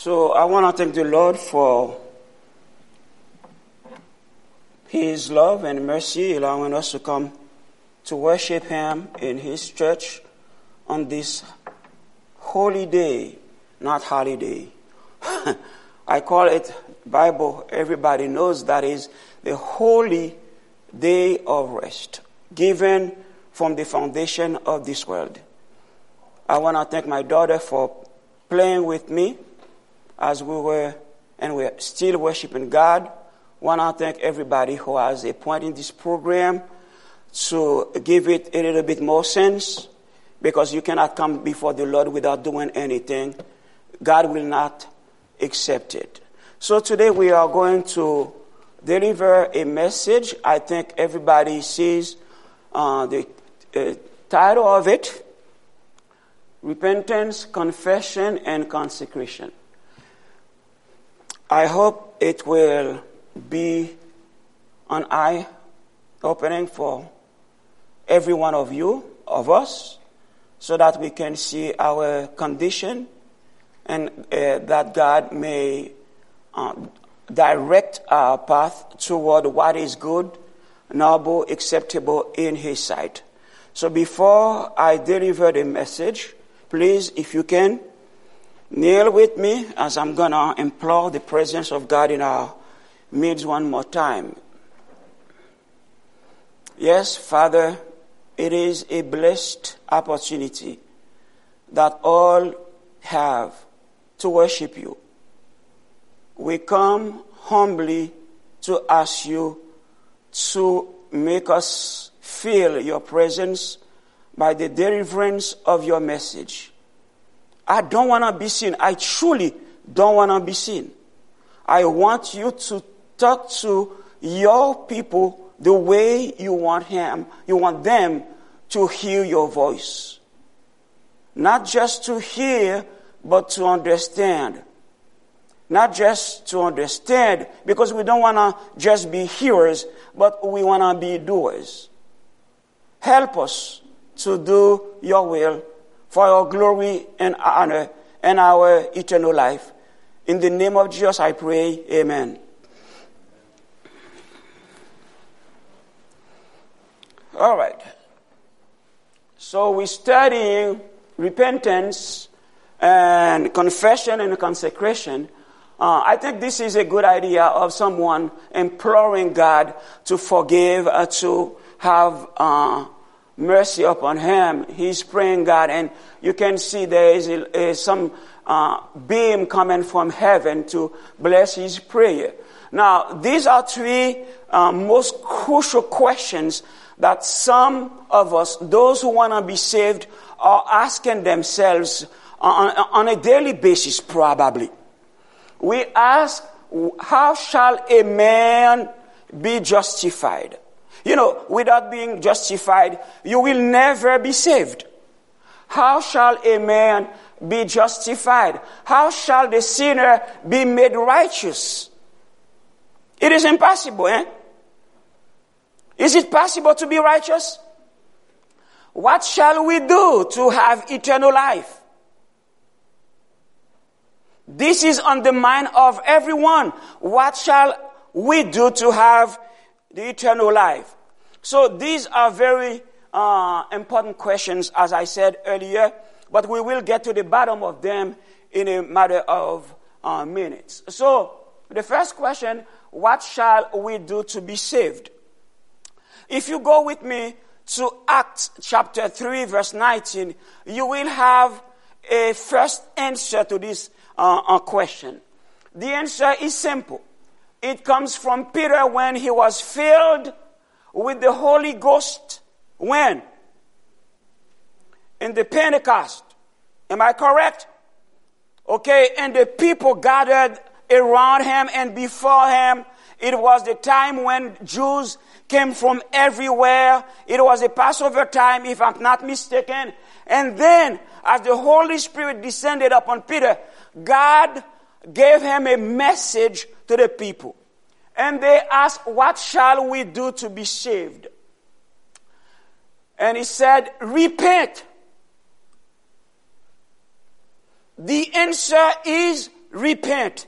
So I want to thank the Lord for His love and mercy, allowing us to come to worship Him in His church on this holy day, not holiday. I call it Bible. Everybody knows that is the holy day of rest, given from the foundation of this world. I want to thank my daughter for playing with me as we were, and we're still worshiping God. Want to thank everybody who has a point in this program to give it a little bit more sense, because you cannot come before the Lord without doing anything. God will not accept it. So today we are going to deliver a message. I think everybody sees the title of it: Repentance, Confession, and Consecration. I hope it will be an eye-opening for every one of you, of us, so that we can see our condition and that God may direct our path toward what is good, noble, acceptable in His sight. So before I deliver the message, please, if you can, kneel with me as I'm going to implore the presence of God in our midst one more time. Yes, Father, it is a blessed opportunity that all have to worship you. We come humbly to ask you to make us feel your presence by the deliverance of your message. I don't want to be seen. I truly don't want to be seen. I want you to talk to your people the way you want them to hear your voice. Not just to hear, but to understand. Not just to understand, because we don't want to just be hearers, but we want to be doers. Help us to do your will for your glory and honor and our eternal life. In the name of Jesus I pray, amen. All right. So we're studying repentance and confession and consecration. I think this is a good idea of someone imploring God to forgive, to have mercy upon him. He's praying God, and you can see there is some beam coming from heaven to bless his prayer. Now, these are three most crucial questions that some of us, those who want to be saved, are asking themselves on a daily basis, probably. We ask, how shall a man be justified? You know, without being justified, you will never be saved. How shall a man be justified? How shall the sinner be made righteous? It is impossible, eh? Is it possible to be righteous? What shall we do to have eternal life? This is on the mind of everyone. What shall we do to have the eternal life? So these are very important questions, as I said earlier, but we will get to the bottom of them in a matter of minutes. So the first question, what shall we do to be saved? If you go with me to Acts chapter 3, verse 19, you will have a first answer to this question. The answer is simple. It comes from Peter when he was filled with the Holy Ghost. When? In the Pentecost. Am I correct? Okay, and the people gathered around him and before him. It was the time when Jews came from everywhere. It was a Passover time, if I'm not mistaken. And then, as the Holy Spirit descended upon Peter, God gave him a message to the people. And they asked, what shall we do to be saved? And he said, repent. The answer is repent?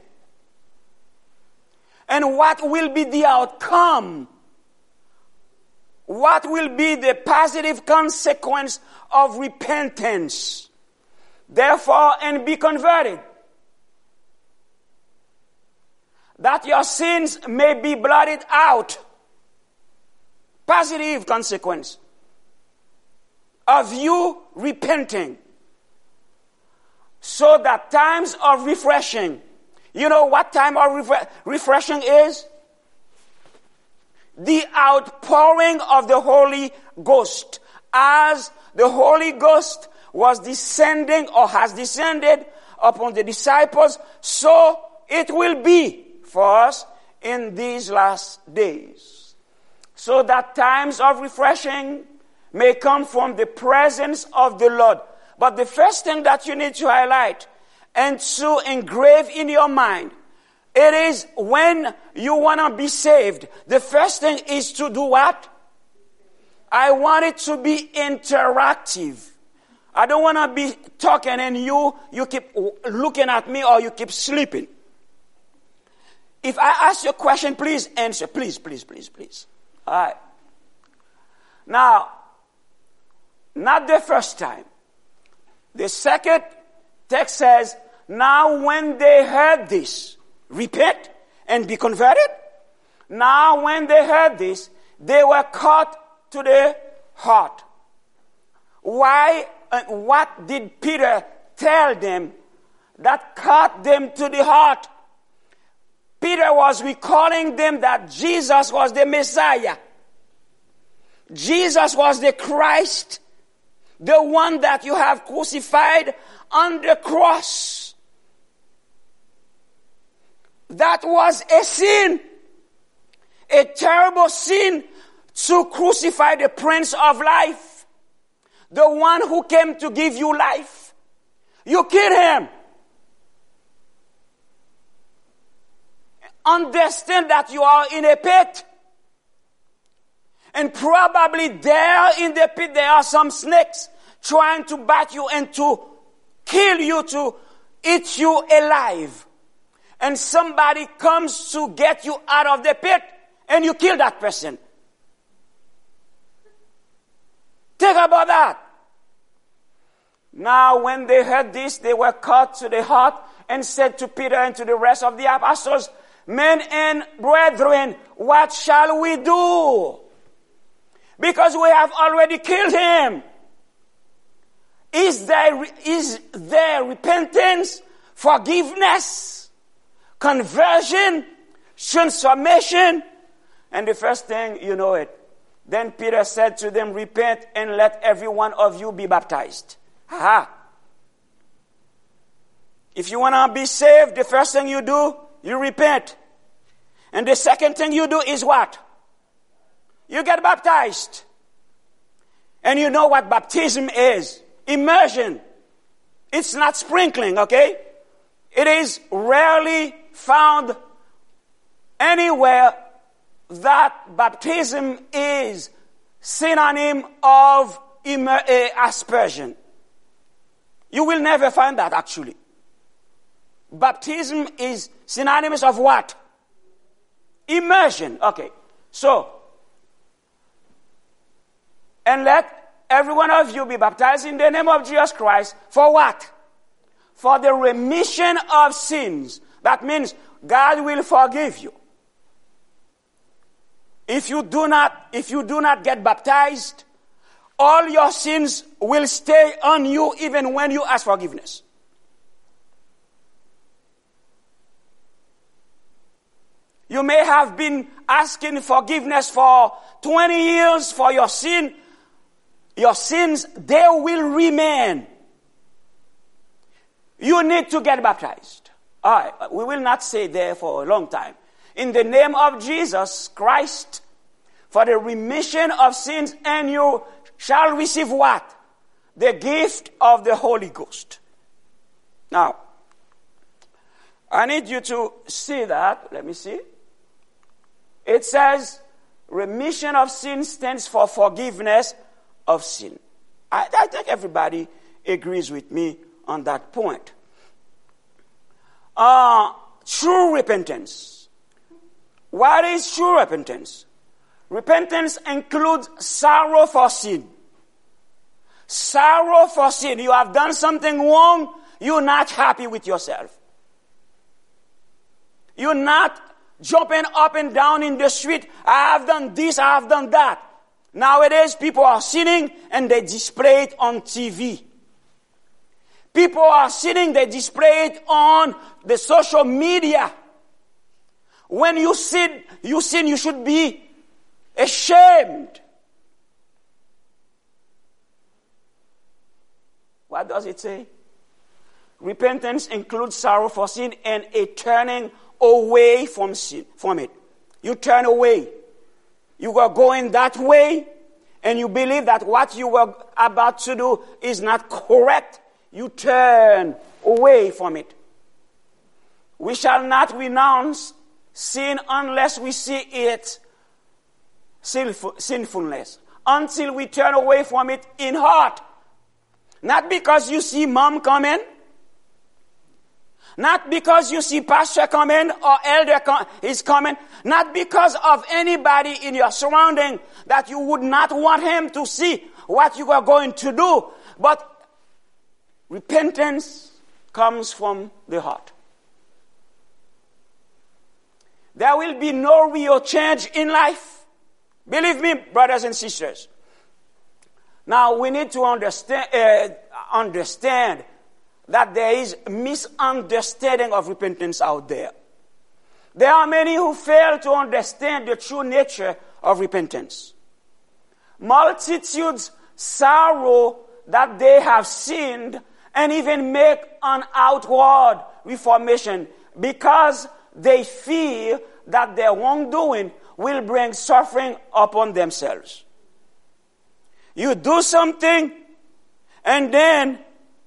And what will be the outcome? What will be the positive consequence of repentance? Therefore, and be converted, that your sins may be blotted out. Positive consequence of you repenting. So that times of refreshing. You know what time of refreshing is? The outpouring of the Holy Ghost. As the Holy Ghost was descending or has descended upon the disciples, so it will be for us in these last days. So that times of refreshing may come from the presence of the Lord. But the first thing that you need to highlight and to engrave in your mind, it is when you want to be saved, the first thing is to do what? I want it to be interactive. I don't want to be talking and you keep looking at me or you keep sleeping. If I ask you a question, please answer. Please. All right. Now, not the first time. The second text says, now when they heard this, repent and be converted. Now when they heard this, they were caught to the heart. Why? What did Peter tell them that caught them to the heart? Peter was recalling them that Jesus was the Messiah. Jesus was the Christ, the one that you have crucified on the cross. That was a sin, a terrible sin, to crucify the Prince of Life, the one who came to give you life. You killed him. Understand that you are in a pit. And probably there in the pit there are some snakes trying to bite you and to kill you, to eat you alive. And somebody comes to get you out of the pit and you kill that person. Think about that. Now when they heard this, they were cut to the heart and said to Peter and to the rest of the apostles, men and brethren, what shall we do? Because we have already killed him. Is there repentance, forgiveness, conversion, transformation? And the first thing, you know it. Then Peter said to them, repent and let every one of you be baptized. Aha. If you want to be saved, the first thing you do, you repent. And the second thing you do is what? You get baptized. And you know what baptism is. Immersion. It's not sprinkling, okay? It is rarely found anywhere that baptism is synonym of aspersion. You will never find that actually. Baptism is synonymous of what? Immersion. Okay. So, and let every one of you be baptized in the name of Jesus Christ. For what? For the remission of sins. That means God will forgive you. If you do not get baptized, all your sins will stay on you even when you ask forgiveness. You may have been asking forgiveness for 20 years for your sin. Your sins, they will remain. You need to get baptized. All right, we will not stay there for a long time. In the name of Jesus Christ, for the remission of sins, and you shall receive what? The gift of the Holy Ghost. Now, I need you to see that. Let me see. It says, remission of sin stands for forgiveness of sin. I think everybody agrees with me on that point. true repentance. What is true repentance? Repentance includes sorrow for sin. Sorrow for sin. You have done something wrong. You're not happy with yourself. You're not jumping up and down in the street. I have done this, I have done that. Nowadays, people are sinning and they display it on TV. People are sinning, they display it on the social media. When you sin, you should be ashamed. What does it say? Repentance includes sorrow for sin and a turning away from sin, from it. You turn away. You were going that way, and you believe that what you were about to do is not correct. You turn away from it. We shall not renounce sin unless we see its sinfulness. Until we turn away from it in heart. Not because you see mom coming. Not because you see pastor coming or elder is coming. Not because of anybody in your surrounding that you would not want him to see what you are going to do. But repentance comes from the heart. There will be no real change in life. Believe me, brothers and sisters. Now we need to understand that there is misunderstanding of repentance out there. There are many who fail to understand the true nature of repentance. Multitudes sorrow that they have sinned and even make an outward reformation because they fear that their wrongdoing will bring suffering upon themselves. You do something and then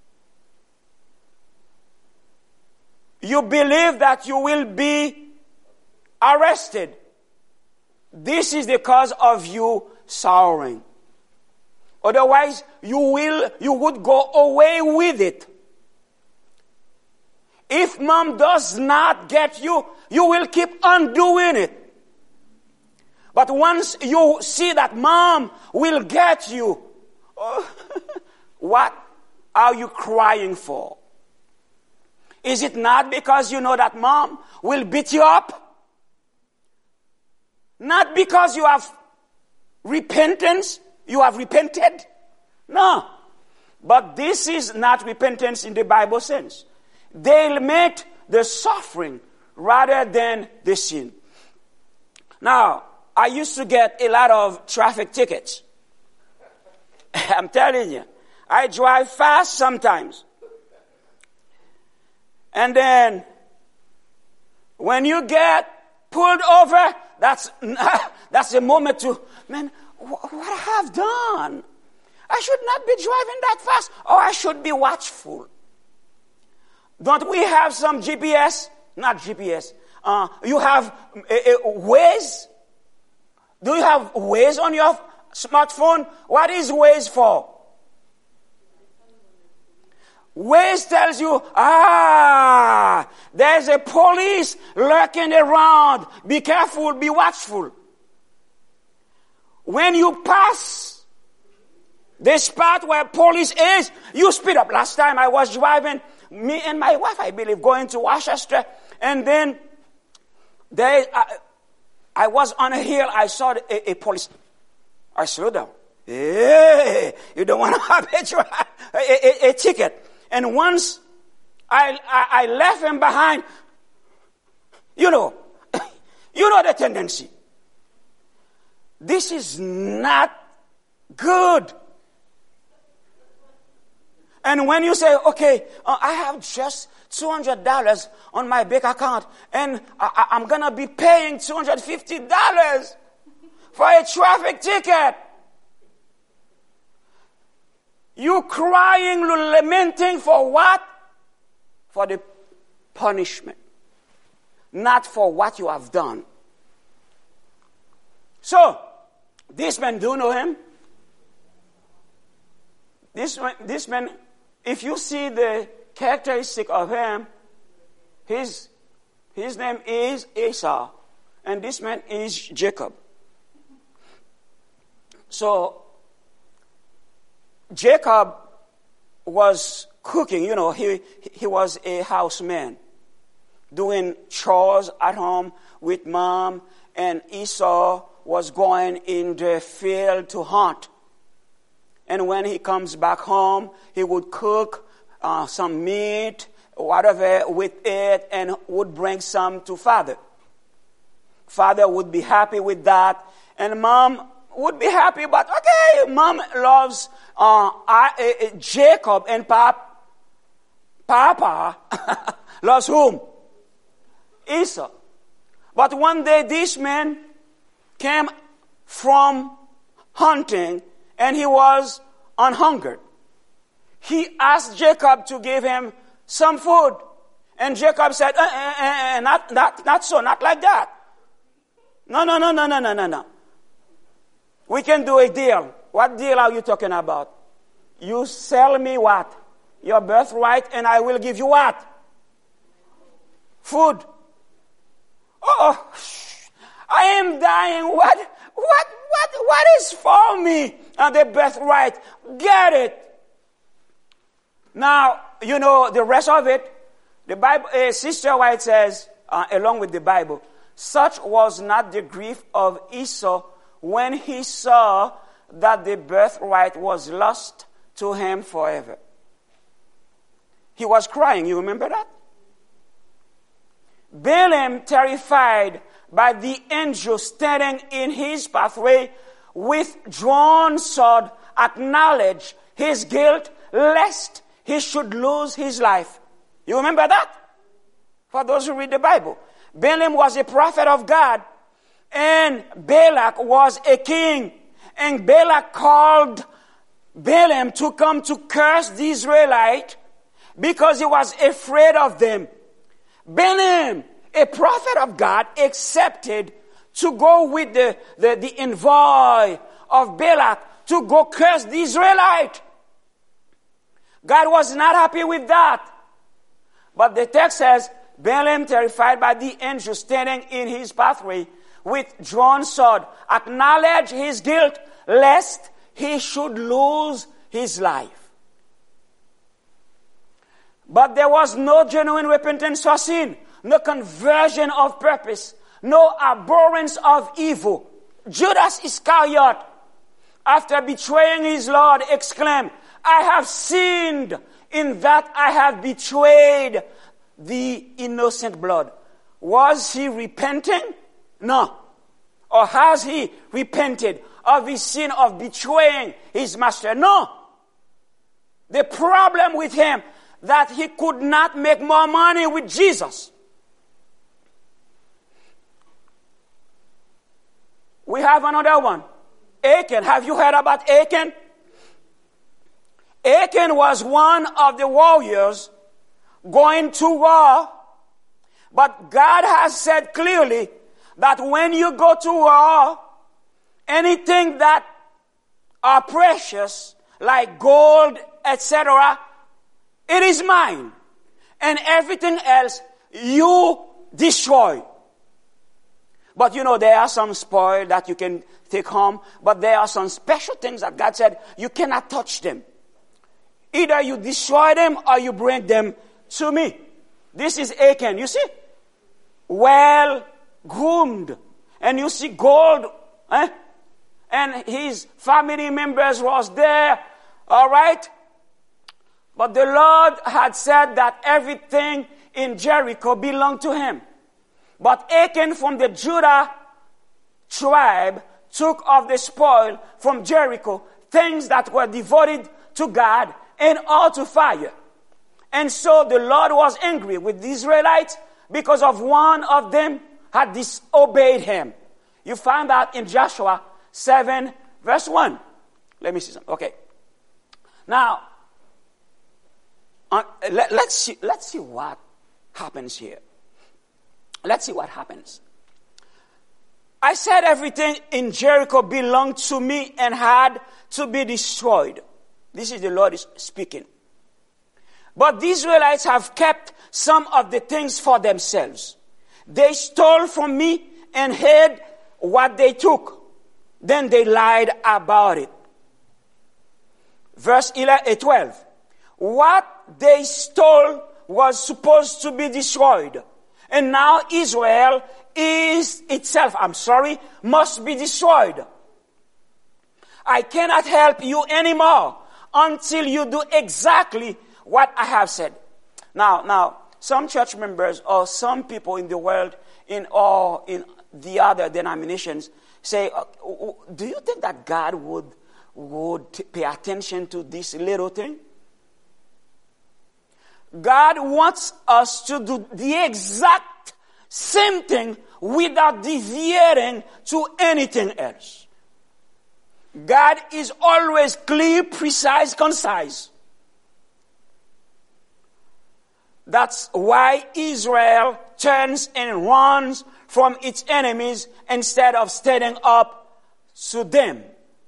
you believe that you will be arrested. This is the cause of you sorrowing. Otherwise, you would go away with it. If mom does not get you, you will keep on doing it. But once you see that mom will get you, what are you crying for? Is it not because you know that mom will beat you up? Not because you have repentance, you have repented? No. But this is not repentance in the Bible sense. They lament the suffering rather than the sin. Now, I used to get a lot of traffic tickets. I'm telling you, I drive fast sometimes. And then, when you get pulled over, that's the moment to, man, what I have done? I should not be driving that fast, or I should be watchful. Don't we have some GPS? Not GPS. You have Waze? Do you have Waze on your smartphone? What is Waze for? Waze tells you, there's a police lurking around. Be careful, be watchful. When you pass the spot where police is, you speed up. Last time I was driving, me and my wife, I believe, going to Worcester, and then I was on a hill, I saw a police. I slowed down. Hey, you don't want to have a ticket. And once I left him behind, you know the tendency. This is not good. And when you say, okay, I have just $200 on my bank account, and I'm going to be paying $250 for a traffic ticket. You crying, lamenting for what? For the punishment. Not for what you have done. So, this man, do you know him? This man, if you see the characteristic of him, he's His name is Esau. And this man is Jacob. So, Jacob was cooking. You know, he was a houseman, doing chores at home with mom. And Esau was going in the field to hunt. And when he comes back home, he would cook some meat, whatever, with it, and would bring some to father. Father would be happy with that, and mom would be happy, but okay, mom loves Jacob, and Papa loves whom? Esau. But one day this man came from hunting, and he was on hunger. He asked Jacob to give him some food. And Jacob said, not so, not like that. No. We can do a deal. What deal are you talking about? You sell me what? Your birthright, and I will give you what? Food. Oh, I am dying. What is for me? And the birthright. Get it. Now, you know the rest of it. The Bible, Sister White says, along with the Bible, such was not the grief of Esau when he saw that the birthright was lost to him forever. He was crying. You remember that? Balaam, terrified by the angel standing in his pathway with drawn sword, acknowledged his guilt lest he should lose his life. You remember that? For those who read the Bible. Balaam was a prophet of God, and Balak was a king. And Balak called Balaam to come to curse the Israelites because he was afraid of them. Balaam, a prophet of God, accepted to go with the envoy of Balak to go curse the Israelites. God was not happy with that. But the text says, Balaam, terrified by the angel standing in his pathway with drawn sword, acknowledged his guilt lest he should lose his life. But there was no genuine repentance for sin, no conversion of purpose, no abhorrence of evil. Judas Iscariot, after betraying his Lord, exclaimed, I have sinned in that I have betrayed the innocent blood. Was he repenting? No. Or has he repented of his sin of betraying his master? No. The problem with him, that he could not make more money with Jesus. We have another one. Achan. Have you heard about Achan? Achan was one of the warriors going to war. But God has said clearly that when you go to war, anything that are precious, like gold, etc., it is mine. And everything else, you destroy. But you know, there are some spoil that you can take home, but there are some special things that God said, you cannot touch them. Either you destroy them or you bring them to me. This is Achan, you see? Well groomed. And you see gold, and his family members was there, all right? But the Lord had said that everything in Jericho belonged to him. But Achan from the Judah tribe took of the spoil from Jericho, things that were devoted to God and all to fire. And so the Lord was angry with the Israelites because of one of them had disobeyed him. You find that in Joshua 7 verse 1. Let me see something. Okay. Now, let's see what happens here. Let's see what happens. I said everything in Jericho belonged to me and had to be destroyed. This is the Lord is speaking. But the Israelites have kept some of the things for themselves. They stole from me and hid what they took. Then they lied about it. Verse 12. What they stole was supposed to be destroyed. And now Israel is itself, must be destroyed. I cannot help you anymore until you do exactly what I have said. Now, some church members or some people in the world in the other denominations say, do you think that God would pay attention to this little thing? God wants us to do the exact same thing without deviating to anything else. God is always clear, precise, concise. That's why Israel turns and runs from its enemies instead of standing up to them.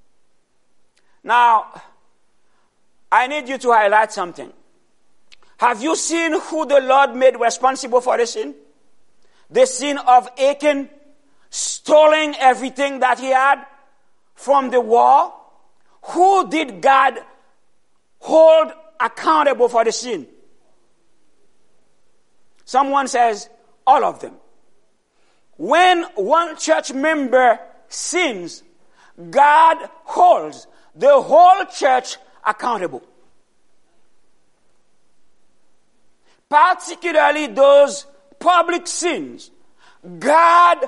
Now, I need you to highlight something. Have you seen who the Lord made responsible for the sin? The sin of Achan, stealing everything that he had from the war. Who did God hold accountable for the sin? Someone says, all of them. When one church member sins, God holds the whole church accountable. Particularly those public sins. God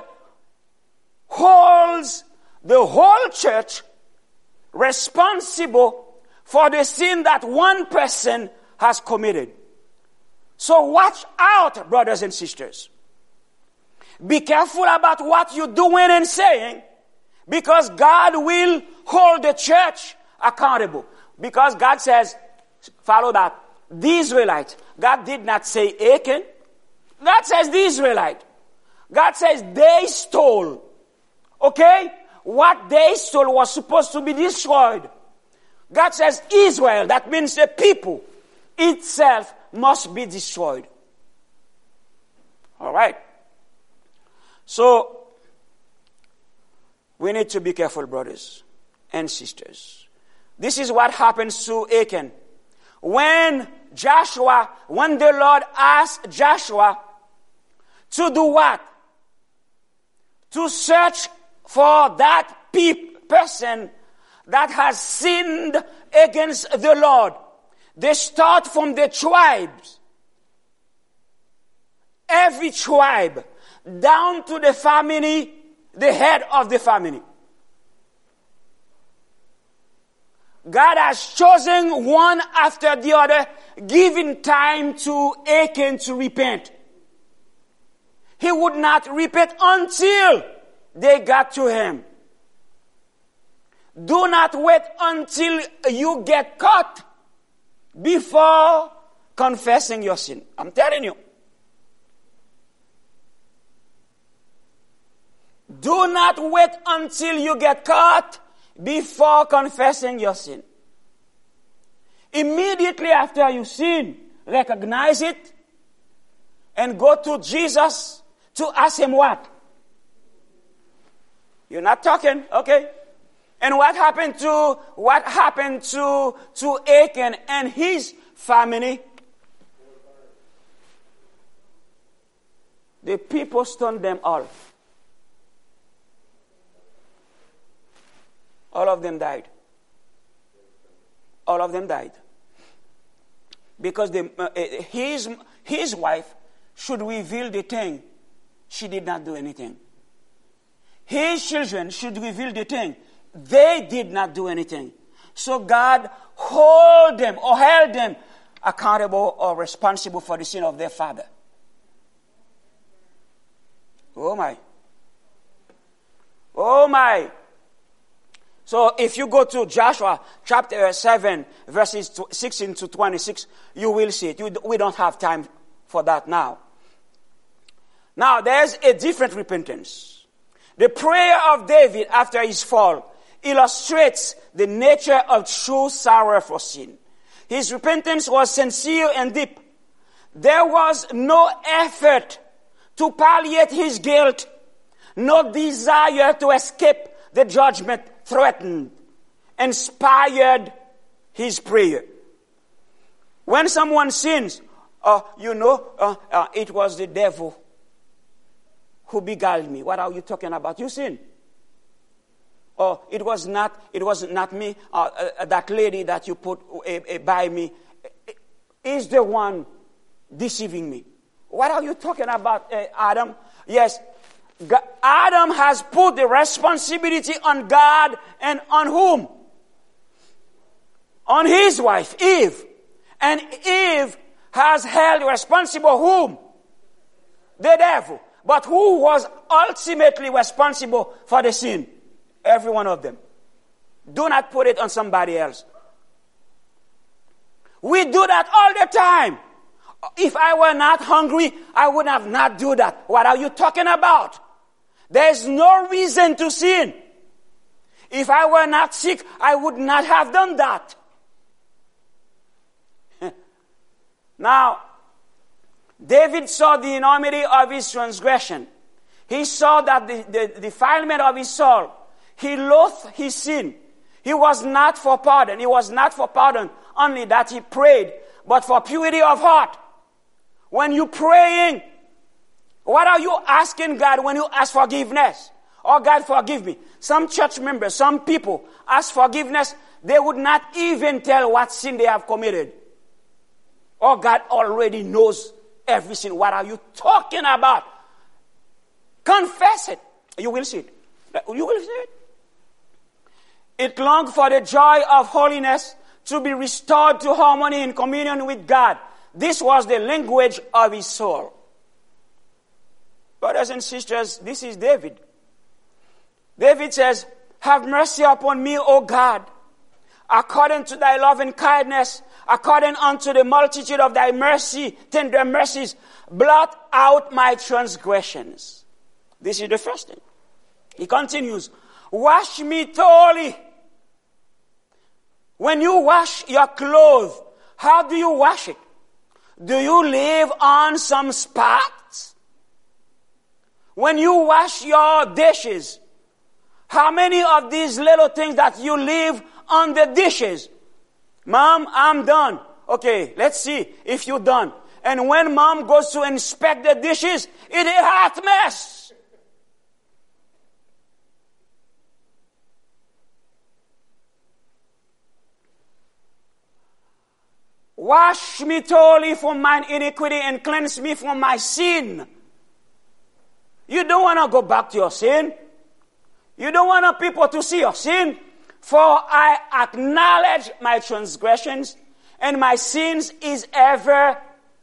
holds the whole church responsible for the sin that one person has committed. So watch out, brothers and sisters. Be careful about what you're doing and saying, because God will hold the church accountable. Because God says, follow that, the Israelite. God did not say Achan. God says the Israelite. God says they stole. Okay? What they stole was supposed to be destroyed. God says Israel, that means the people itself must be destroyed. All right. So, we need to be careful, brothers and sisters. This is what happens to Achan. When the Lord asked Joshua to do what? To search for that person that has sinned against the Lord. They start from the tribes. Every tribe, down to the family, the head of the family. God has chosen one after the other, giving time to Achan to repent. He would not repent until they got to him. Do not wait until you get caught before confessing your sin. I'm telling you. Do not wait until you get caught before confessing your sin. Immediately after you sin, recognize it and go to Jesus to ask him what? You're not talking, okay? And what happened to Achan and his family? The people stoned them all. All of them died. All of them died. Because his wife should reveal the thing. She did not do anything. His children should reveal the thing. They did not do anything. So God held them accountable or responsible for the sin of their father. Oh my. Oh my. So if you go to Joshua chapter 7, verses 16 to 26, you will see it. We don't have time for that now. Now, there's a different repentance. The prayer of David after his fall illustrates the nature of true sorrow for sin. His repentance was sincere and deep. There was no effort to palliate his guilt, no desire to escape the judgment threatened, inspired his prayer. When someone sins, it was the devil who beguiled me. What are you talking about? You sin. Or it was not me, that lady that you put by me is the one deceiving me. What are you talking about, Adam? Yes, Adam has put the responsibility on God and on whom? On his wife, Eve. And Eve has held responsible whom? The devil. But who was ultimately responsible for the sin? Every one of them. Do not put it on somebody else. We do that all the time. If I were not hungry, I would have not do that. What are you talking about? There is no reason to sin. If I were not sick, I would not have done that. Now, David saw the enormity of his transgression. He saw that the defilement of his soul. He loathed his sin. He was not for pardon. He was not for pardon only that he prayed, but for purity of heart. When you're praying, what are you asking God when you ask forgiveness? Oh, God, forgive me. Some church members, some people ask forgiveness. They would not even tell what sin they have committed. Oh, God already knows every sin. What are you talking about? Confess it. You will see it. You will see it. It longed for the joy of holiness to be restored to harmony in communion with God. This was the language of his soul. Brothers and sisters, this is David. David says, have mercy upon me, O God, according to thy loving kindness, according unto the multitude of thy mercy, tender mercies, blot out my transgressions. This is the first thing. He continues, wash me thoroughly. When you wash your clothes, how do you wash it? Do you leave on some spots? When you wash your dishes, how many of these little things that you leave on the dishes? Mom, I'm done. Okay, let's see if you're done. And when mom goes to inspect the dishes, it is a hot mess. Wash me thoroughly from mine iniquity and cleanse me from my sin. You don't want to go back to your sin. You don't want people to see your sin. For I acknowledge my transgressions, and my sin is ever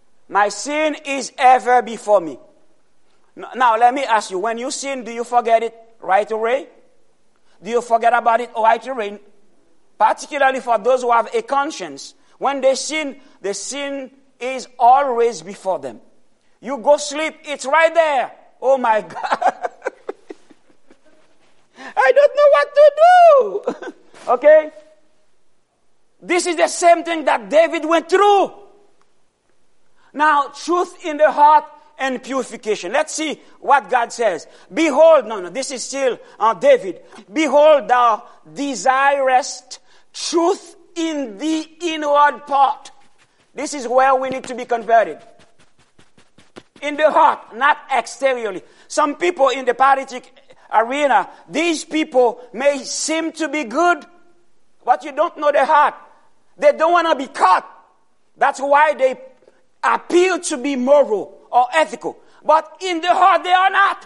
before me. Now let me ask you, when you sin, do you forget it right away? Do you forget about it right away? Particularly for those who have a conscience. When they sin, the sin is always before them. You go sleep, it's right there. Oh my God. I don't know what to do. Okay? This is the same thing that David went through. Now, truth in the heart and purification. Let's see what God says. Behold, this is still David. Behold, thou desirest truth in the inward part. This is where we need to be converted. In the heart, not exteriorly. Some people in the politic arena, these people may seem to be good, but you don't know their heart. They don't want to be caught. That's why they appear to be moral or ethical. But in the heart, they are not.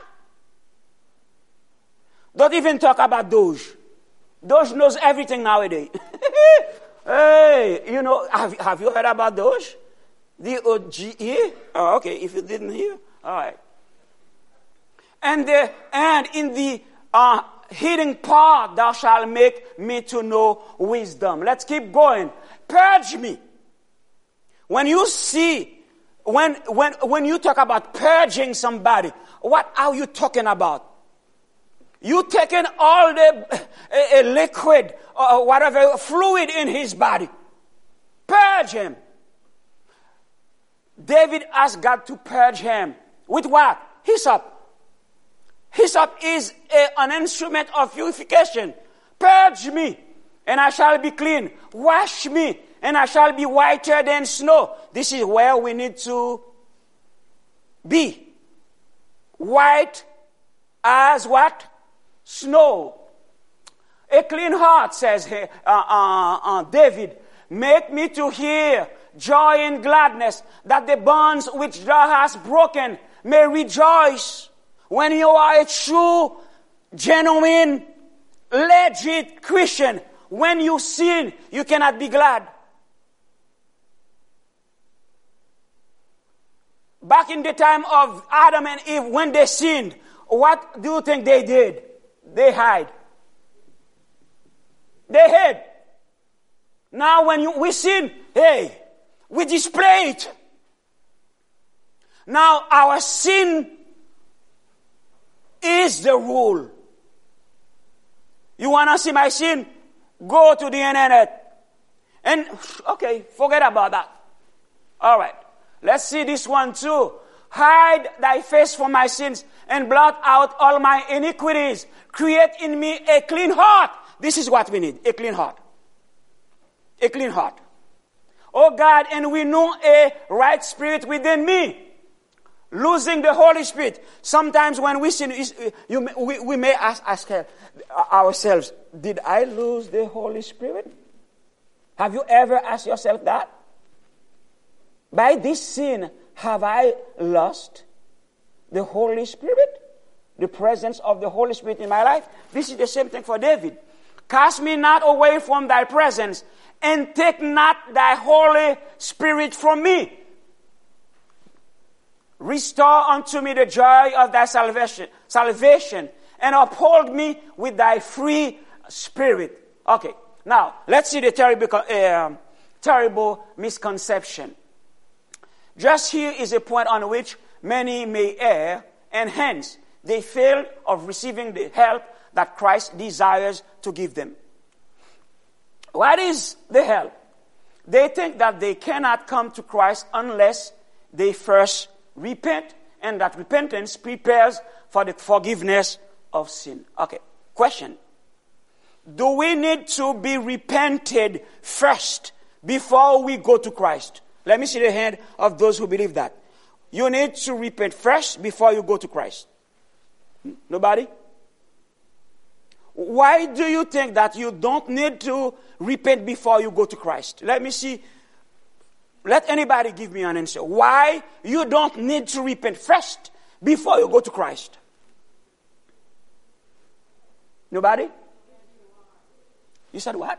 Don't even talk about Doge. Doge knows everything nowadays. Hey, have you heard about Doge? D-O-G-E? Oh, okay, if you didn't hear, all right. And in the hidden part, thou shalt make me to know wisdom. Let's keep going. Purge me. When you see, when you talk about purging somebody, what are you talking about? You taking all the liquid or whatever fluid in his body. Purge him. David asked God to purge him. With what? Hyssop. Hyssop is an instrument of purification. Purge me, and I shall be clean. Wash me, and I shall be whiter than snow. This is where we need to be. White as what? Snow. A clean heart, says David. Make me to hear joy and gladness, that the bonds which thou hast broken may rejoice. When you are a true, genuine, legit Christian, when you sin, you cannot be glad. Back in the time of Adam and Eve, when they sinned, what do you think they did? They hide. They hid. Now when we sin, hey, we display it. Now our sin is the rule. You want to see my sin? Go to the internet. And, okay, forget about that. All right. Let's see this one too. Hide thy face from my sins and blot out all my iniquities. Create in me a clean heart. This is what we need, a clean heart. A clean heart. Oh God, and renew a right spirit within me. Losing the Holy Spirit. Sometimes when we sin, we may ask ourselves, did I lose the Holy Spirit? Have you ever asked yourself that? By this sin, have I lost the Holy Spirit? The presence of the Holy Spirit in my life? This is the same thing for David. Cast me not away from thy presence, and take not thy Holy Spirit from me. Restore unto me the joy of thy salvation, and uphold me with thy free spirit. Okay, now let's see the terrible misconception. Just here is a point on which many may err, and hence they fail of receiving the help that Christ desires to give them. What is the help? They think that they cannot come to Christ unless they first repent, and that repentance prepares for the forgiveness of sin. Okay, question. Do we need to be repented first before we go to Christ? Let me see the hand of those who believe that. You need to repent first before you go to Christ. Nobody? Why do you think that you don't need to repent before you go to Christ? Let me see. Let anybody give me an answer. Why you don't need to repent first before you go to Christ? Nobody? You said what?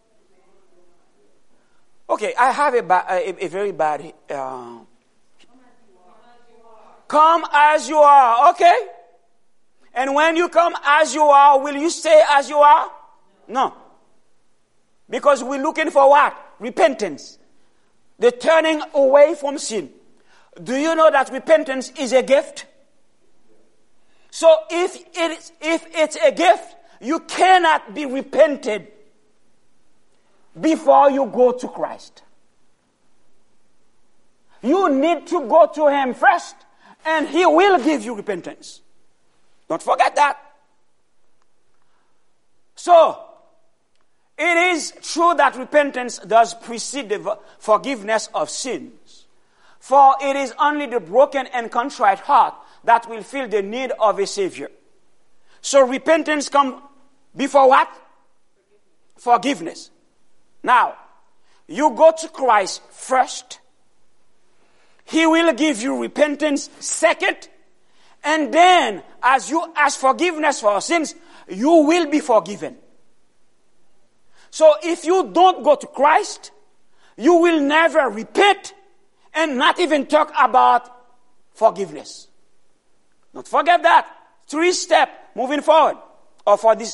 Okay, I have a very bad... Come as you are. Okay. And when you come as you are, will you stay as you are? No. Because we're looking for what? Repentance. The turning away from sin. Do you know that repentance is a gift? So if it's a gift, you cannot be repented before you go to Christ. You need to go to Him first, and He will give you repentance. Don't forget that. So, it is true that repentance does precede the forgiveness of sins. For it is only the broken and contrite heart that will feel the need of a Savior. So repentance comes before what? Forgiveness. Now, you go to Christ first. He will give you repentance second. And then, as you ask forgiveness for your sins, you will be forgiven. So if you don't go to Christ, you will never repent and not even talk about forgiveness. Don't forget that. 3-step moving forward. Or for this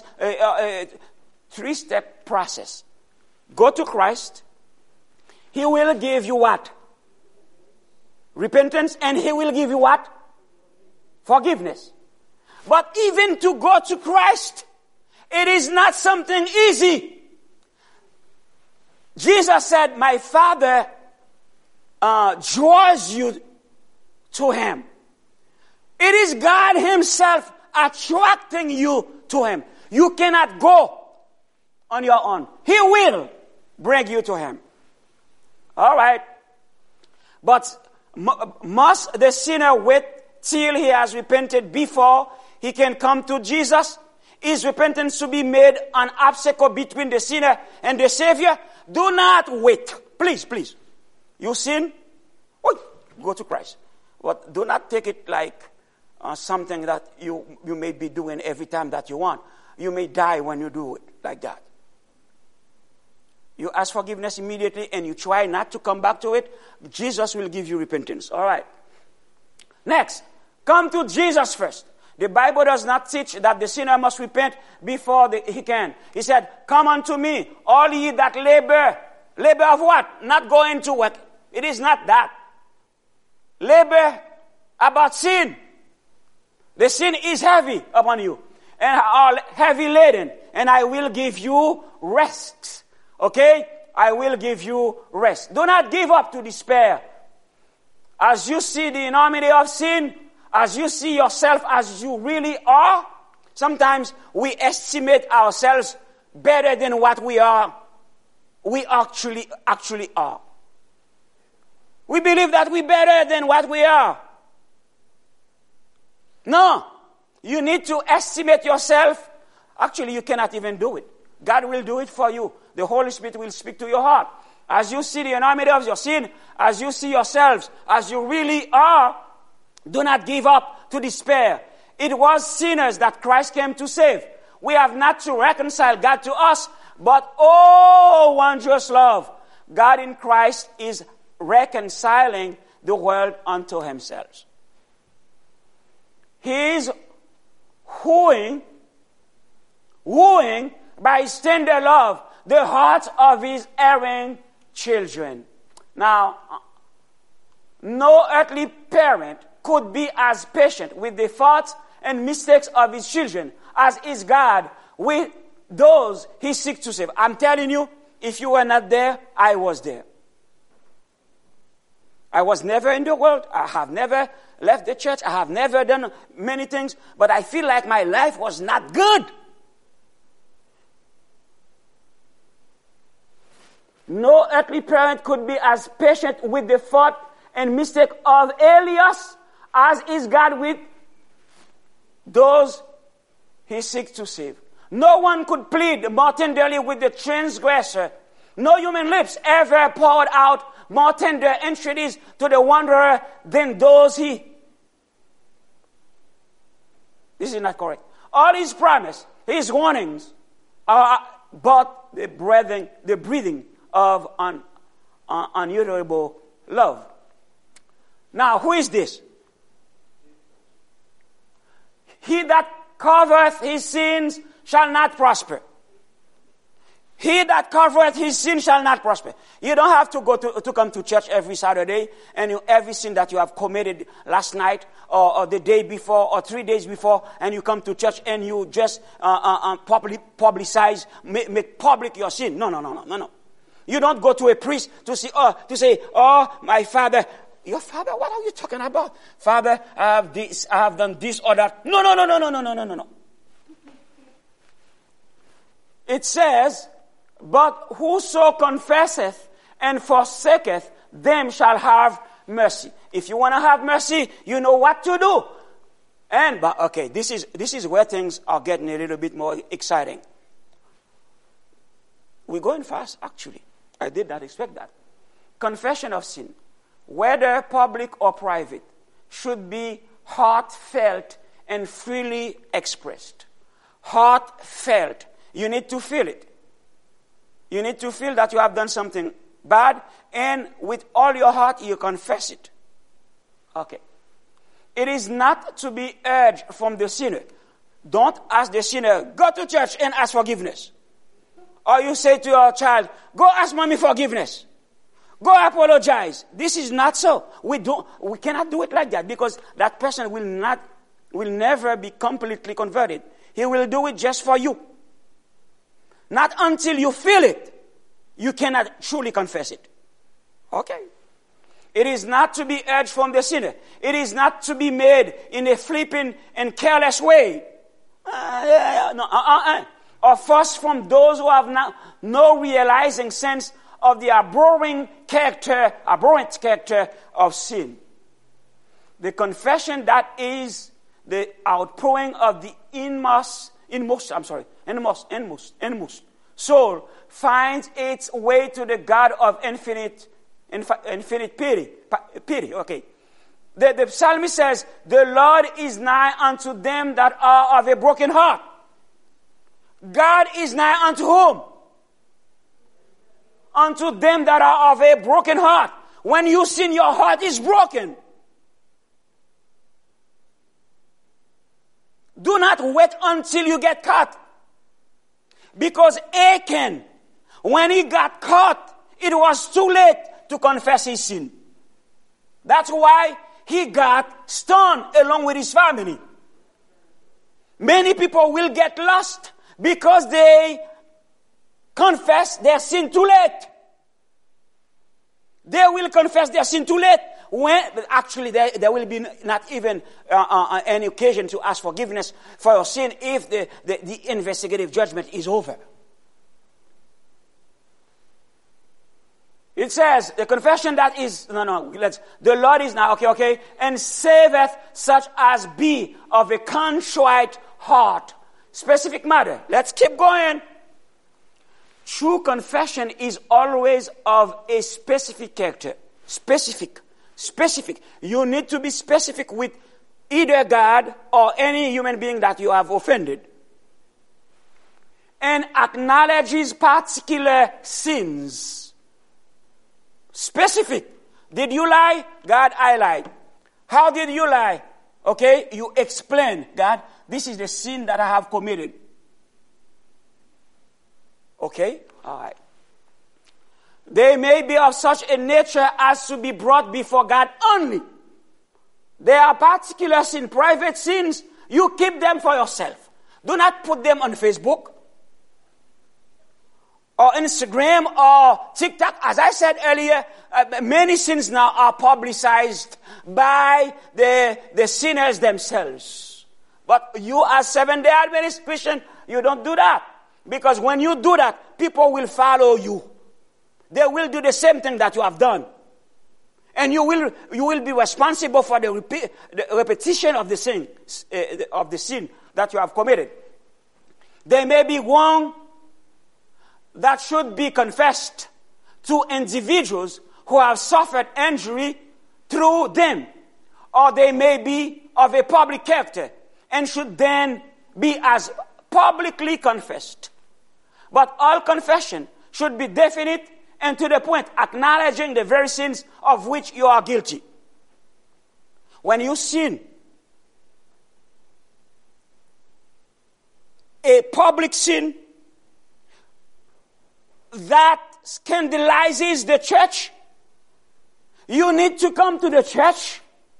3-step process. Go to Christ. He will give you what? Repentance. And He will give you what? Forgiveness. But even to go to Christ, it is not something easy. Jesus said, my Father draws you to Him. It is God himself attracting you to him. You cannot go on your own. He will bring you to him. All right. But must the sinner wait till he has repented before he can come to Jesus? Is repentance to be made an obstacle between the sinner and the Savior? Do not wait. Please, please. You sin? Go to Christ. But do not take it like something that you may be doing every time that you want. You may die when you do it like that. You ask forgiveness immediately and you try not to come back to it. Jesus will give you repentance. All right. Next, come to Jesus first. The Bible does not teach that the sinner must repent before he can. He said, come unto me, all ye that labor. Labor of what? Not going to work. It is not that. Labor about sin. The sin is heavy upon you and are heavy laden, and I will give you rest. Okay? I will give you rest. Do not give up to despair. As you see the enormity of sin, as you see yourself as you really are, sometimes we estimate ourselves better than what we are. We actually are. We believe that we're better than what we are. No. You need to estimate yourself. Actually, you cannot even do it. God will do it for you. The Holy Spirit will speak to your heart. As you see the enormity of your sin, as you see yourselves, as you really are, do not give up to despair. It was sinners that Christ came to save. We have not to reconcile God to us, but oh, wondrous love. God in Christ is reconciling the world unto himself. He is wooing by his tender love the hearts of his erring children. Now, no earthly parent could be as patient with the faults and mistakes of his children as is God with those he seeks to save. I'm telling you, if you were not there, I was there. I was never in the world. I have never left the church. I have never done many things, but I feel like my life was not good. No earthly parent could be as patient with the fault and mistake of Elias as is God with those he seeks to save. No one could plead more tenderly with the transgressor. No human lips ever poured out more tender entreaties to the wanderer than those he... This is not correct. All his promise, his warnings, are but the breathing of unutterable love. Now, who is this? He that covereth his sins shall not prosper. He that covereth his sin shall not prosper. You don't have to go to come to church every Saturday and every sin that you have committed last night or the day before or 3 days before, and you come to church and you just publicize, make public your sin. No. You don't go to a priest to say, my father. Your father? What are you talking about? Father, I have done this or that. No. It says, but whoso confesseth and forsaketh them shall have mercy. If you want to have mercy, you know what to do. This is where things are getting a little bit more exciting. We're going fast, actually. I did not expect that. Confession of sin, whether public or private, should be heartfelt and freely expressed. Heartfelt. You need to feel it. You need to feel that you have done something bad, and with all your heart, you confess it. Okay. It is not to be urged from the sinner. Don't ask the sinner, go to church and ask forgiveness. Or you say to your child, go ask mommy forgiveness. Go apologize. This is not so. We cannot do it like that, because that person will never be completely converted. He will do it just for you. Not until you feel it, you cannot truly confess it. Okay. It is not to be urged from the sinner. It is not to be made in a flippant and careless way. Or first from those who have no realizing sense of the abhorrent character of sin. The confession that is the outpouring of the inmost soul finds its way to the God of infinite pity. Okay. The psalmist says, the Lord is nigh unto them that are of a broken heart. God is nigh unto whom? Unto them that are of a broken heart. When you sin, your heart is broken. Do not wait until you get caught. Because Achan, when he got caught, it was too late to confess his sin. That's why he got stoned along with his family. Many people will get lost because they confess their sin too late. They will confess their sin too late. When actually there will be not even any occasion to ask forgiveness for your sin if the investigative judgment is over. It says, the confession that is, the Lord is now, okay, and saveth such as be of a contrite heart. Specific matter. Let's keep going. True confession is always of a specific character. Specific. You need to be specific with either God or any human being that you have offended. And acknowledges particular sins. Specific. Did you lie? God, I lied. How did you lie? Okay, you explain, God, this is the sin that I have committed. Okay, all right. They may be of such a nature as to be brought before God only. There are particular sin, private sins. You keep them for yourself. Do not put them on Facebook or Instagram or TikTok. As I said earlier, many sins now are publicized by the sinners themselves. But you as Seventh-day Adventist Christian, you don't do that. Because when you do that, people will follow you. They will do the same thing that you have done. And you will be responsible for the repetition of the sin that you have committed. There may be one that should be confessed to individuals who have suffered injury through them. Or they may be of a public character and should then be as publicly confessed. But all confession should be definite and to the point, acknowledging the very sins of which you are guilty. When you sin, a public sin that scandalizes the church, you need to come to the church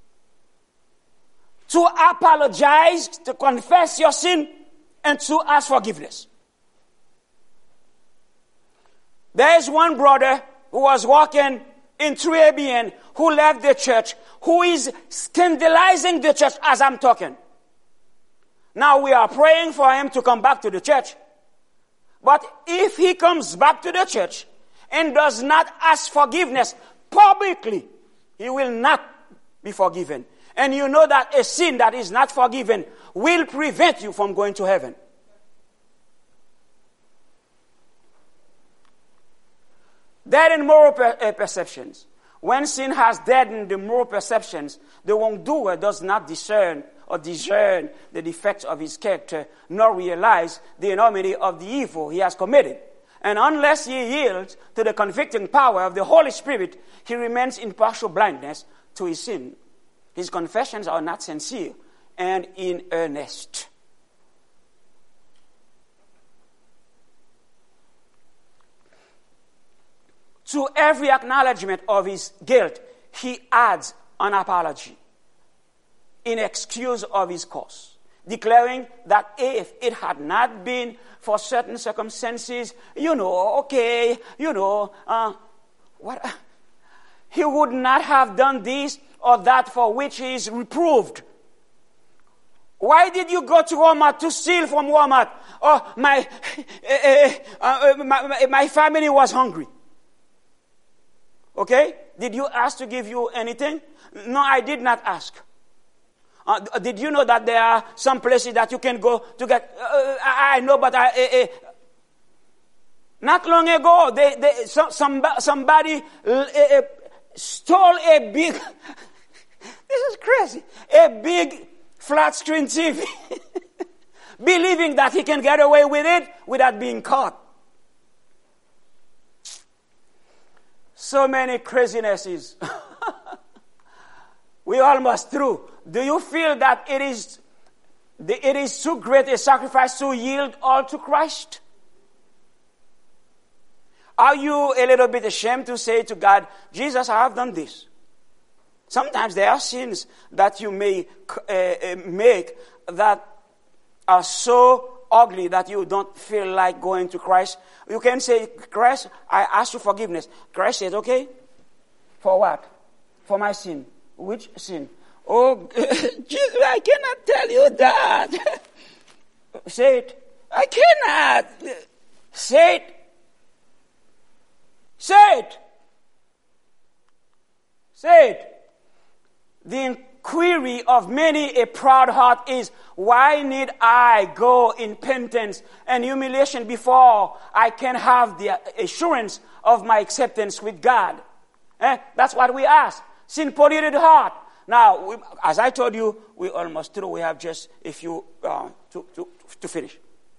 to apologize, to confess your sin, and to ask forgiveness. There is one brother who was walking in Caribbean who left the church, who is scandalizing the church as I'm talking. Now we are praying for him to come back to the church. But if he comes back to the church and does not ask forgiveness publicly, he will not be forgiven. And you know that a sin that is not forgiven will prevent you from going to heaven. Deadened moral perceptions. When sin has deadened the moral perceptions, the wrongdoer does not discern the defects of his character, nor realize the enormity of the evil he has committed. And unless he yields to the convicting power of the Holy Spirit, he remains in partial blindness to his sin. His confessions are not sincere and in earnest. To every acknowledgement of his guilt, he adds an apology in excuse of his cause, declaring that if it had not been for certain circumstances, he would not have done this or that for which he is reproved. Why did you go to Walmart to steal from Walmart? Oh, my family was hungry. Okay? Did you ask to give you anything? No, I did not ask. Did you know that there are some places that you can go to get? I know, but not long ago, somebody stole a big. This is crazy. A big flat screen TV, believing that he can get away with it without being caught. So many crazinesses. We're almost through. Do you feel that it is too great a sacrifice to yield all to Christ? Are you a little bit ashamed to say to God, Jesus, I have done this? Sometimes there are sins that you may make that are so ugly that you don't feel like going to Christ. You can say, Christ, I ask you forgiveness. Christ says, okay. For what? For my sin. Which sin? Oh, Jesus, I cannot tell you that. Say it. I cannot. Say it. Say it. Say it. The inquiry of many a proud heart is, why need I go in penitence and humiliation before I can have the assurance of my acceptance with God? That's what we ask. Sin polluted heart. Now, as I told you, we're almost through. We have just a few to finish.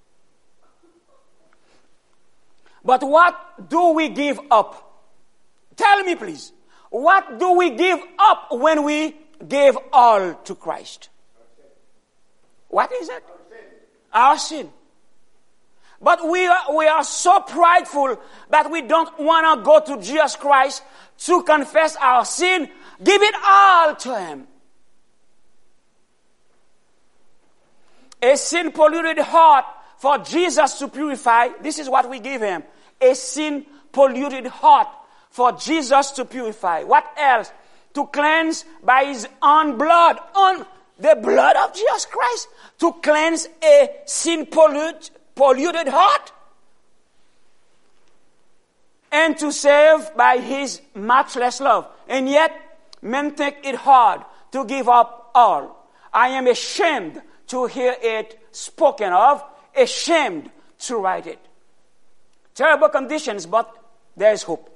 But what do we give up? Tell me, please. What do we give up when we give all to Christ? What is it? Our sin. But we are so prideful that we don't want to go to Jesus Christ to confess our sin. Give it all to Him. A sin-polluted heart for Jesus to purify. This is what we give Him. A sin-polluted heart for Jesus to purify. What else? To cleanse by His own blood. On the blood of Jesus Christ. To cleanse a sin-polluted heart. And to save by His matchless love. And yet, men think it hard to give up all. I am ashamed to hear it spoken of. Ashamed to write it. Terrible conditions, but there is hope.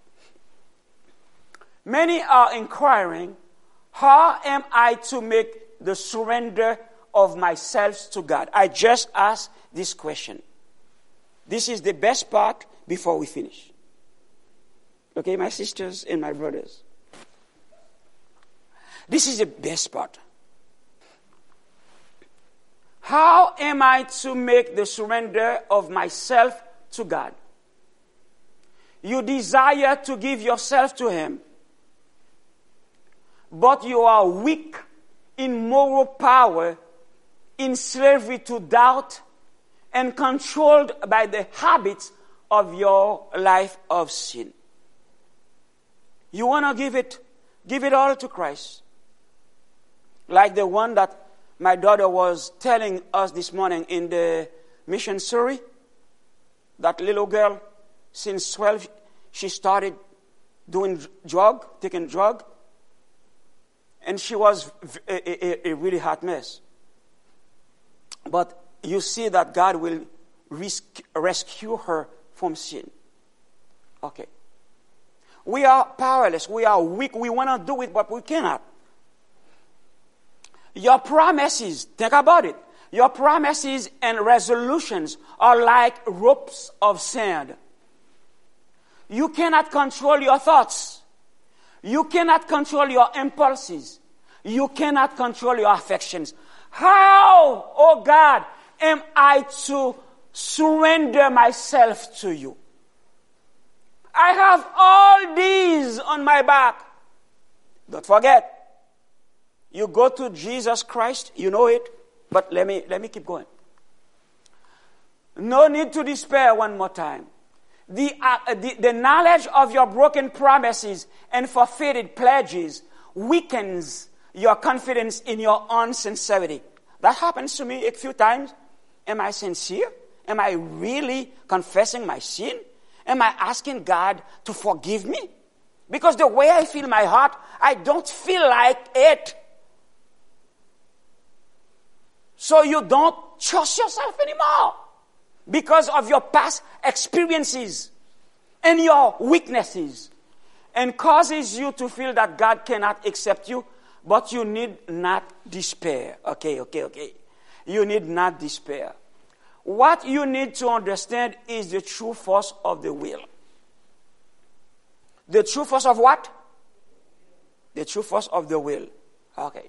Many are inquiring, how am I to make the surrender of myself to God? I just asked this question. This is the best part before we finish. Okay, my sisters and my brothers. This is the best part. How am I to make the surrender of myself to God? You desire to give yourself to Him, but you are weak in moral power, in slavery to doubt, and controlled by the habits of your life of sin. You want to give it all to Christ. Like the one that my daughter was telling us this morning in the mission story. That little girl, since 12, she started taking drug. And she was a really hot mess. But you see that God will rescue her from sin. Okay. We are powerless. We are weak. We want to do it, but we cannot. Your promises, think about it. Your promises and resolutions are like ropes of sand. You cannot control your thoughts. You cannot control your impulses. You cannot control your affections. How, oh God, am I to surrender myself to you? I have all these on my back. Don't forget. You go to Jesus Christ, you know it, but let me keep going. No need to despair one more time. The knowledge of your broken promises and forfeited pledges weakens your confidence in your own sincerity. That happens to me a few times. Am I sincere? Am I really confessing my sin? Am I asking God to forgive me? Because the way I feel my heart, I don't feel like it. So you don't trust yourself anymore because of your past experiences and your weaknesses, and causes you to feel that God cannot accept you, but you need not despair. Okay. You need not despair. What you need to understand is the true force of the will. The true force of what? The true force of the will. Okay.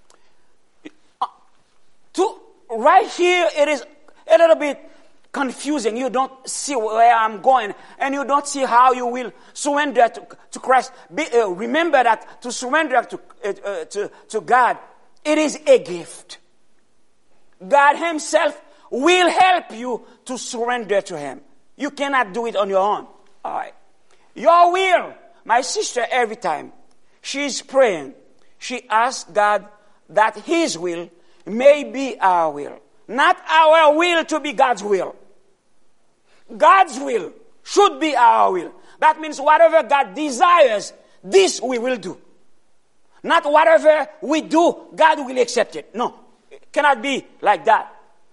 Right here, it is a little bit confusing. You don't see where I'm going, and you don't see how you will surrender to Christ. Remember that to surrender to God, it is a gift. God himself will help you to surrender to him. You cannot do it on your own. All right. Your will, my sister, every time she's praying, she asks God that his will may be our will. Not our will to be God's will. God's will should be our will. That means whatever God desires, this we will do. Not whatever we do, God will accept it. No, it cannot be like that.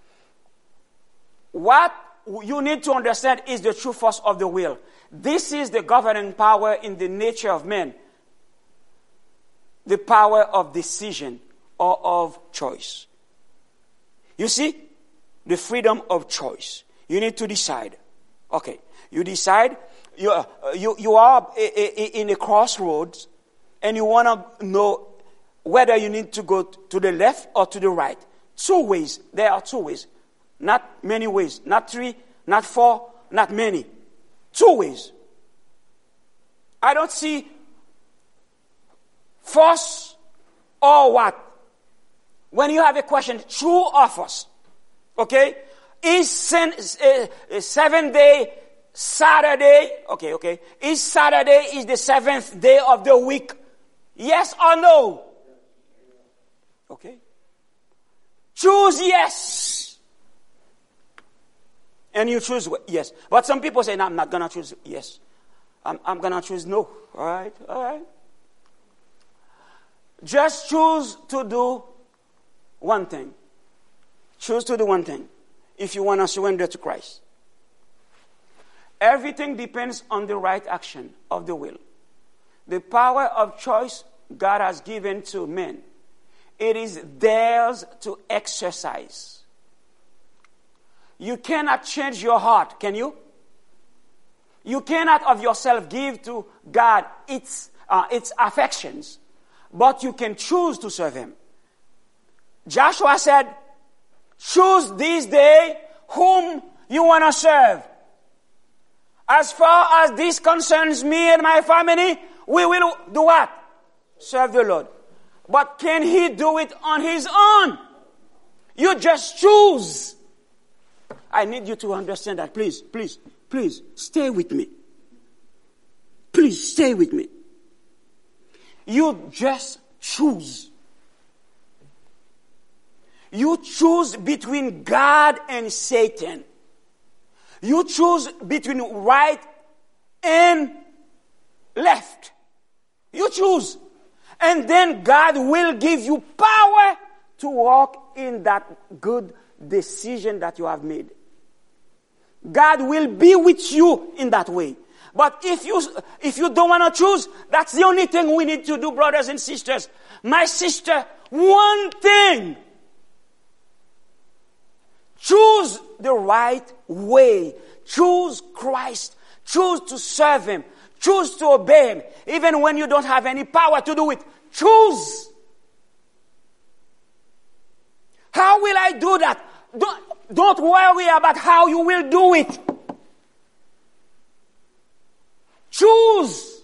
What you need to understand is the true force of the will. This is the governing power in the nature of man. The power of decision or of choice. You see, the freedom of choice. You need to decide. Okay, you decide. You are in a crossroads, and you want to know whether you need to go to the left or to the right. Two ways. There are two ways. Not many ways. Not three, not four, not many. Two ways. I don't see false or what. When you have a question, true or false. Okay? Is 7 day Saturday? Okay. Is Saturday is the 7th day of the week? Yes or no? Okay. Choose yes. And you choose yes. But some people say, no, I'm not going to choose yes. I'm going to choose no. All right. Just choose to do one thing. Choose to do one thing if you want to surrender to Christ. Everything depends on the right action of the will. The power of choice God has given to men. It is theirs to exercise. You cannot change your heart, can you? You cannot of yourself give to God its affections, but you can choose to serve him. Joshua said, choose this day whom you want to serve. As far as this concerns me and my family, we will do what? Serve the Lord. But can he do it on his own? You just choose. I need you to understand that. Please, stay with me. Please stay with me. You just choose. You choose between God and Satan. You choose between right and left. You choose. And then God will give you power to walk in that good decision that you have made. God will be with you in that way. But if you don't want to choose, that's the only thing we need to do, brothers and sisters. My sister, one thing. Choose the right way. Choose Christ. Choose to serve him. Choose to obey him. Even when you don't have any power to do it. Choose. How will I do that? Don't worry about how you will do it. Choose.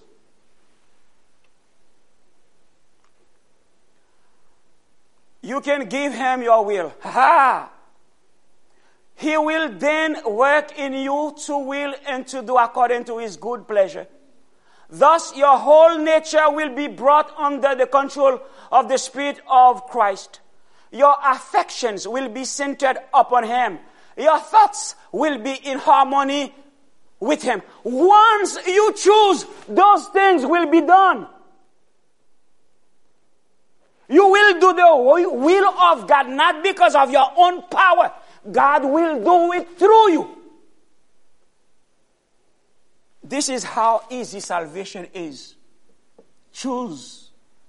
You can give him your will. He will then work in you to will and to do according to his good pleasure. Thus, your whole nature will be brought under the control of the Spirit of Christ. Your affections will be centered upon him. Your thoughts will be in harmony with him. Once you choose, those things will be done. You will do the will of God, not because of your own power. God will do it through you. This is how easy salvation is. Choose.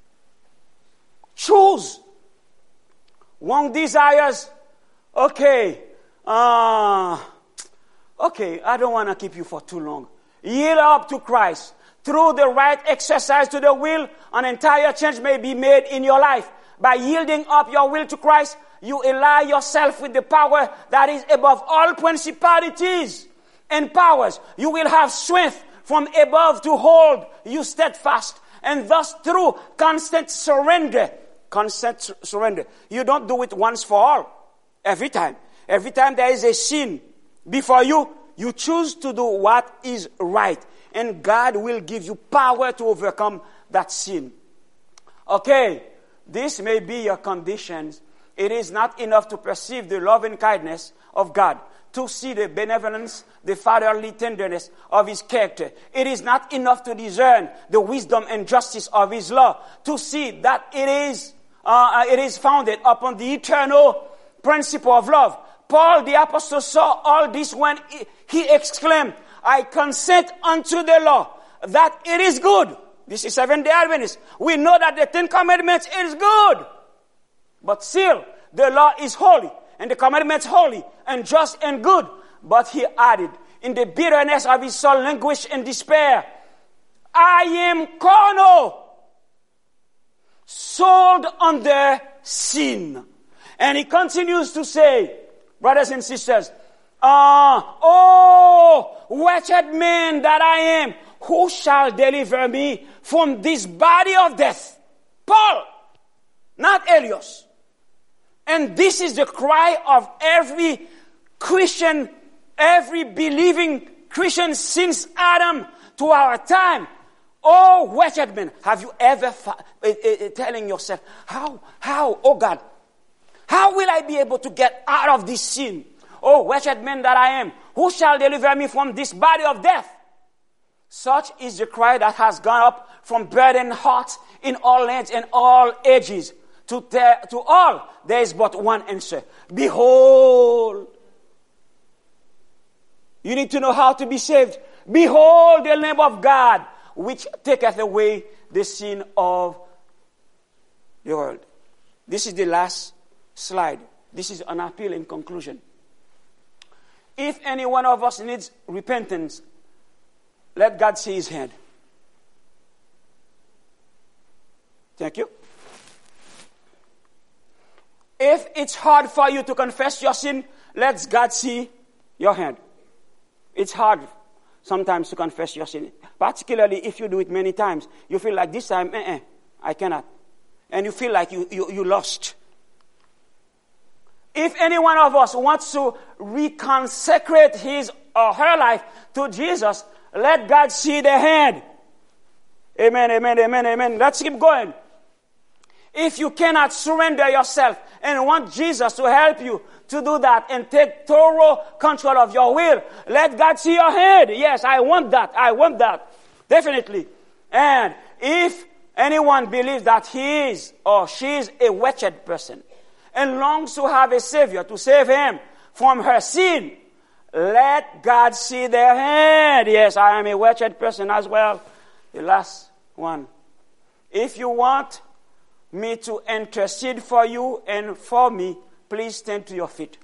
Choose. One desires, okay, I don't want to keep you for too long. Yield up to Christ. Through the right exercise to the will, an entire change may be made in your life. By yielding up your will to Christ, you ally yourself with the power that is above all principalities and powers. You will have strength from above to hold you steadfast. And thus through constant surrender, you don't do it once for all. Every time there is a sin before you, you choose to do what is right. And God will give you power to overcome that sin. Okay, this may be your conditions. It is not enough to perceive the love and kindness of God, to see the benevolence, the fatherly tenderness of his character. It is not enough to discern the wisdom and justice of his law, to see that it is founded upon the eternal principle of love. Paul the apostle saw all this when he exclaimed, I consent unto the law that it is good. This is Seventh-day Adventist. We know that the Ten Commandments is good. But still, the law is holy. And the commandments holy and just and good. But he added, in the bitterness of his soul, languish and despair, I am carnal, sold under sin. And he continues to say, brothers and sisters, wretched man that I am, who shall deliver me from this body of death? Paul, not Elias. And this is the cry of every Christian, every believing Christian since Adam to our time. Oh, wretched man, have you ever telling yourself, how, oh God, how will I be able to get out of this sin? Oh, wretched man that I am, who shall deliver me from this body of death? Such is the cry that has gone up from burdened hearts in all lands and all ages. To all, there is but one answer. Behold. You need to know how to be saved. Behold the Lamb of God, which taketh away the sin of the world. This is the last slide. This is an appeal in conclusion. If any one of us needs repentance, let God see his hand. Thank you. If it's hard for you to confess your sin, let God see your hand. It's hard sometimes to confess your sin. Particularly if you do it many times. You feel like this time, I cannot. And you feel like you lost. If any one of us wants to reconsecrate his or her life to Jesus, let God see their hand. Amen, amen, amen, amen. Let's keep going. If you cannot surrender yourself and want Jesus to help you to do that and take thorough control of your will, let God see your hand. Yes, I want that. I want that. Definitely. And if anyone believes that he is or she is a wretched person and longs to have a Savior to save him from her sin, let God see their hand. Yes, I am a wretched person as well. The last one. If you want me to intercede for you and for me, please stand to your feet.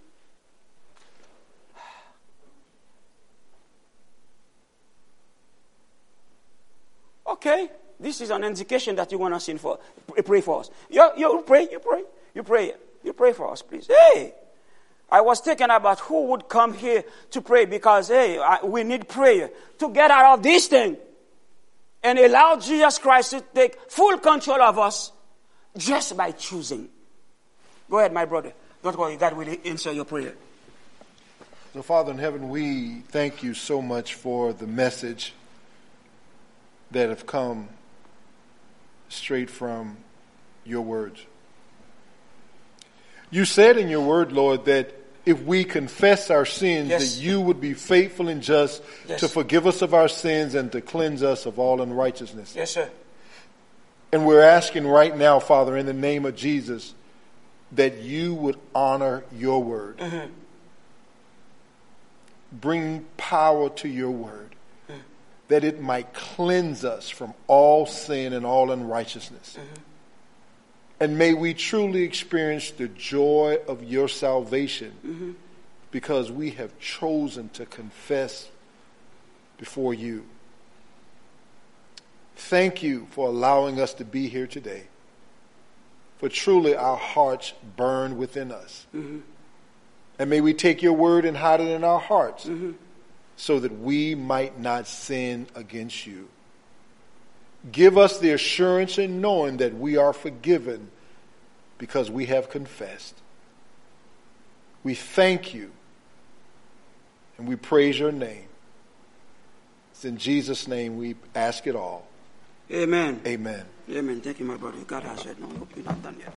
Okay, this is an indication that you want us in for. Pray for us. You pray for us, please. Hey, I was thinking about who would come here to pray because, we need prayer to get out of this thing and allow Jesus Christ to take full control of us just by choosing. Go ahead, my brother. Don't worry, God will answer your prayer. So, Father in heaven, we thank you so much for the message that have come straight from your words. You said in your word, Lord, that if we confess our sins, Yes. that you would be faithful and just Yes. to forgive us of our sins and to cleanse us of all unrighteousness. Yes, sir. And we're asking right now, Father, in the name of Jesus, that you would honor your word. Mm-hmm. Bring power to your word, that it might cleanse us from all sin and all unrighteousness. Mm-hmm. And may we truly experience the joy of your salvation because we have chosen to confess before you. Thank you for allowing us to be here today. For truly our hearts burn within us. And may we take your word and hide it in our hearts so that we might not sin against you. Give us the assurance in knowing that we are forgiven because we have confessed. We thank you and we praise your name. It's in Jesus' name we ask it all. Amen. Amen. Amen. Thank you, my brother. God has said no. You're not done yet.